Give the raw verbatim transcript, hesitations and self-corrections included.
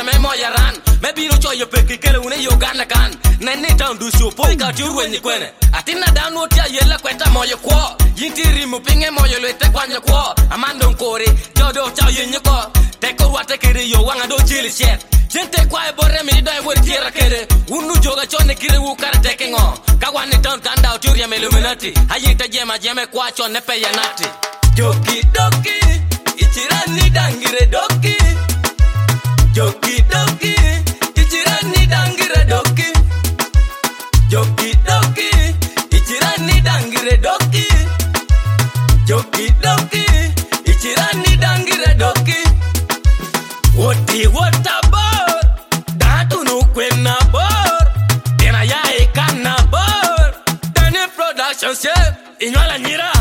me moya ran me bino cho yo peki kele une yo gana kan nene town du so po ka tu wen ni kwene atina danu tia yela kweta moyo kwo yintiri mu pinge moyo le te kwanya kwo amando nkore jodo cha yenye ko te ko wate kere yo wanga do jili shet gente kwa e borre mi do e wor tira kere unu joga chone kire wu kare teke ngo kawani town tanda uturia meluminati hayita jema jeme kwa chone pe yanati Joki doki, ichirani dangire doki. Joki doki, ichirani dangire doki. Joki doki, ichirani dangire doki. Joki doki, ichirani dangire doki. Woti wota bor, datu nukwena bor. Tena ya ekana bor. Tani production chef, inyala nyira.